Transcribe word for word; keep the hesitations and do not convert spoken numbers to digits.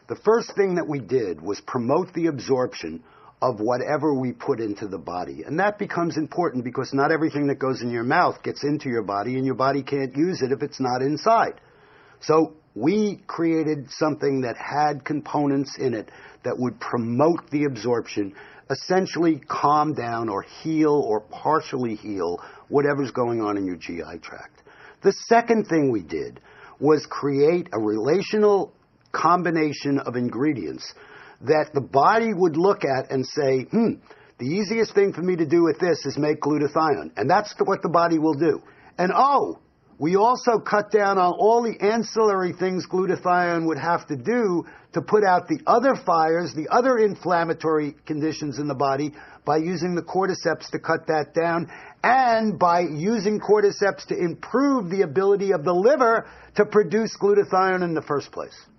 The first thing that we did was promote the absorption of whatever we put into the body. And that becomes important because not everything that goes in your mouth gets into your body, and your body can't use it if it's not inside. So we created something that had components in it that would promote the absorption, essentially calm down or heal or partially heal whatever's going on in your G I tract. The second thing we did was create a relational combination of ingredients that the body would look at and say, hmm, the easiest thing for me to do with this is make glutathione. And that's what the body will do. And oh, we also cut down on all the ancillary things glutathione would have to do to put out the other fires, the other inflammatory conditions in the body by using the cordyceps to cut that down, and by using cordyceps to improve the ability of the liver to produce glutathione in the first place.